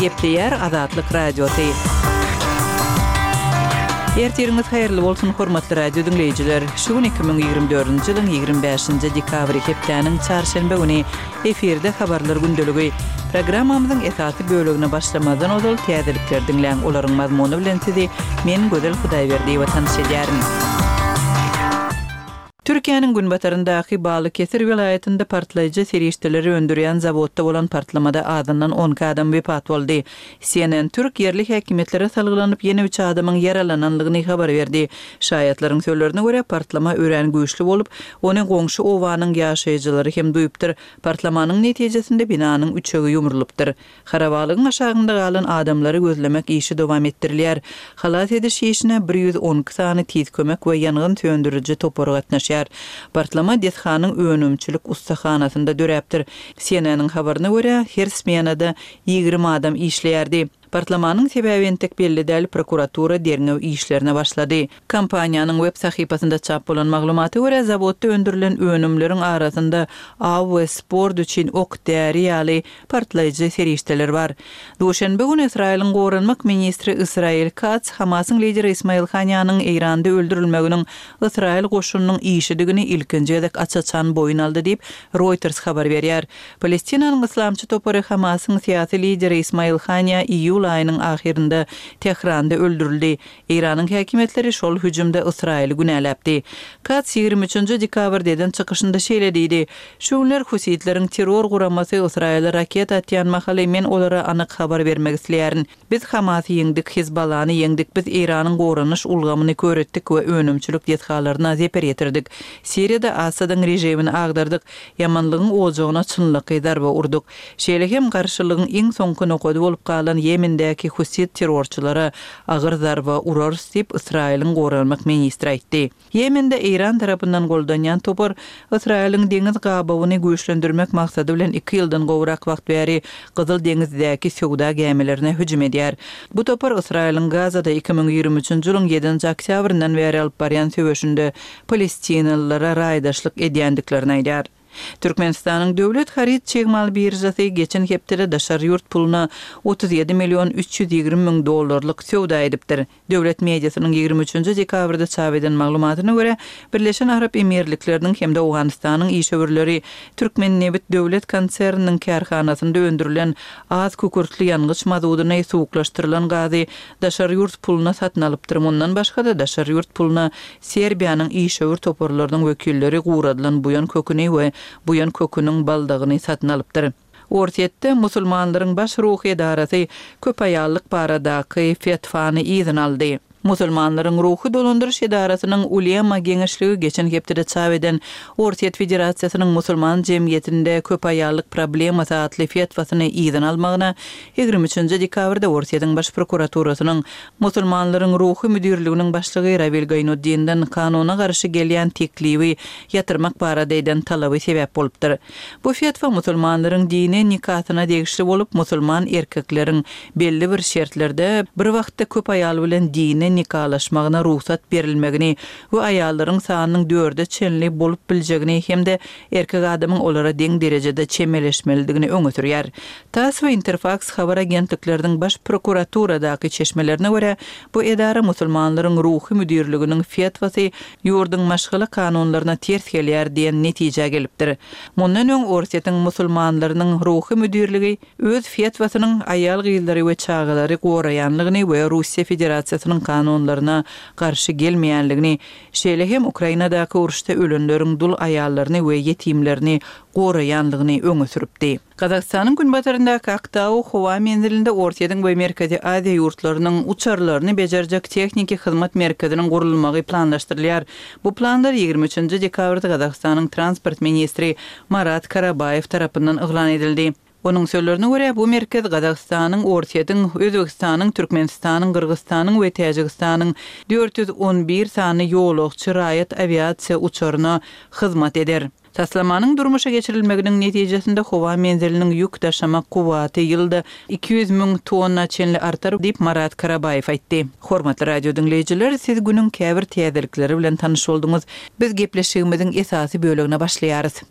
Gepleyer Azatlyk Radiosu. Ertiriniz hayırlı bolsun hormatly radio dinleyijiler. Şu gün 2024-nji ýylyň 25-nji dekabry hepdeniň çarşamba güni efirde habarlar gündöligi programmamyzyň esasy bölegine başlamadan ozal täzelikler dinleýän olaryň mazmuny bilen sizi men Gözel Hudaýberdiýewa tanışdyrýaryn. Türkiýanyň günbataryndaky Balıkesir vilayetinde partlayıcı serişdeleri öndürýän zawodda bolan partlamada azyndan 10 adam wepat boldy. CNN Türk yerli häkimetlere salgylanyp ýene 3 adamyň yaralananlygyny habar berdi. Şaýatlaryň sözlerine görä partlama ören güýçli bolup, ony goňşy owanyň ýaşaýjylary hem duýupdyr. Partlamanyň netijesinde binanyň üçegi ýumrulypdyr. Harabalygyň aşagynda galan adamlary gözlemek işi dowam etdirilýär. Halat ediş işine 110 sany tiz kömek we ýangyn söndürüji topor gatnaşýar. Partlama dethanyň önümçilik ustahanasynda döräpdir. CNN-ň habaryna görä, her smenada 20 adam işleýärdi. Partlamanyň sebäbini tek belli däl, prokuratura derňew işlerine başlady. Kompaniýanyň web sahypasynda çap bolan maglumaty görä, zawodda öndürilen önümleriň arasynda av we sport üçin ok däri ýaly partlaýjy serişdeler bar. Duşanbe günü Israýlyň gorunmak ministri Israel Katz Hamasyň lideri Ismail Haniyanyň Eýranda öldürilmeginiň Israel goşunynyň işidigini ilkinji edek açaçan boyun aldy diýip Reuters habar berýär. Palestinaň islamçy topory Hamasyň syýasy lideri Ismail Haniya ayının ahirinde Tehranda öldürüldü. İran'ın häkimetleri şol hüjümde Israýly günäläpdi. Katz 23-nji dekabrden çykyşynda şeýlediydi. Şular Husitleriň terror guramasy Israýla raket atýan mahaly men olara anyk habar bermek isleýärin. Biz Hamasy ýeňdik, Hizbalany ýeňdik, biz İran'yň gorunyş ulgamyny köretdik we önümçilik dethallaryna zeper ýetirdik. Siriýada Asadyň rejimini agdardyk, ýamanlygyň ojagyna çynlyky darba urduk. Şeýle hem garşylygyň iň soňky nokady bolup galan Yemendäki Husit terrorçylara agyr zarba urar diýip Israýlyň gorunmak ministri aýtdy. Yemende İran tarapyndan goldanýan topor Israýlyň deňiz gabawyny güýçlendirmek maksady bilen 2 ýyldan gowrak wagt bäri Gyzyl deňizdäki sowda gemilerine hüjüm edýär. Bu topor Israýlyň Gazada 2023-nji ýylyň 7-nji oktýabryndan bäri alyp barýan söwüşinde Palestinalylara raýdaşlyk edýändiklerini aýdýar. Türkmenistanyň döwlet harit çegmal birjasy geçen hepde daşar ýurt puluna 37 milyon 320 000 dollarlyk sowda edipdir. Döwlet mediasynyň 23-nji dekabrda çap eden maglumatyna görä, Birleşen Arap Emirlikleriniň hemde Awganistanyň işöwürleri Türkmennebit döwlet konserniniň karhanasynda öndürilen az kukurtly ýangyç mazudyny suwuklaşdyrylan gazy daşar ýurt puluna satyn alypdyr. Ondan başga da daşar ýurt puluna Serbiýanyň işöwür toporlarynyň wekilleri guradylan buyan köküni we buyan kökünün baldygyny satyn alypdyr. Ortiýetde musulmanlaryň baş ruhy edarasy köp aýallyk baradaky fetvany izin aldy. Musulmanlaryň ruhy dolandyryş edarasynyň ulema geňeşligi geçen hepde çap eden Ortiýet Federasiýasynyň musulman jemgyýetinde köp aýallyk problema satly fetwasyny izin almagyna 23-nji dekabrda Ortiýetiň baş prokuraturasynyň musulmanlaryň ruhy müdirliginiň başlygy Ravil Gaynuddinden kanuna garşy gelýän teklibi ýatyrmak barada eden talaby sebäp bolupdyr. Bu fetwa musulmanlaryň dini nikahyna degişli bolup, musulman erkekleriň belli bir şertlerde bir wagtda köp aýal bilen dini nikalaşmagyna ruhsat berilmegini we aýallaryň sanynyň 4-de çenli bolup biljegini hemde erkek adamyň olara deň derejede çemeleşmelidigini öňe sürýär. TASS we Interfax habar agentliklerining baş prokuraturadaky çeşmelerine görä, bu edara musulmanlaryň ruhy müdirliginiň fetwasy ýurduň maşgala kanunlaryna ters gelýär diýen netije gelipdir. Mundan öň Ortiýetiň musulmanlarynyň ruhy müdirligi öz fetwasynyň aýal gyýlary we çağalary goraýanlygyny we Russiýa Federasiýasynyň kanunlaryna garşy gelmeýänligini, şeýle hem Ukrainadaky uruşda ölenleriň dul aýallaryny we ýetimlerini goraýanlygyny öňe süripdi. Kazakstanyň günbataryndaky Aktau howa menzilinde Ortiýetiň we Merkezi Aziýa ýurtlarynyň uçarlaryny bejerjek tekniki hyzmat merkeziniň gurulmagy planlaşdyrylýar. Bu planlar 23-nji dekabrda Kazakstanyň transport ministri Marat Karabayev tarapyndan eglan edildi. Onun sözlerine göre bu merkez Kazakstanyň, Ortiýetiň, Özbekistanyň, Türkmenistanyň, Kyrgyzstanyň we Täjikistanyň 411 sany ýolagçy raýat aviasiýa uçaryna hyzmat eder. Taslamanyň durmuşa geçirilmeginiň netijesinde howa menziliniň ýük daşama kuwaty ýylda 200 000 tonna çenli artar diýip Marat Karabayev aýtdy. Hormatly radio dinleyijiler, siz günüň käbir täzelikleri bilen tanyş boldyňyz. Biz gepleşigimiziň esasy bölegine başlaýarys.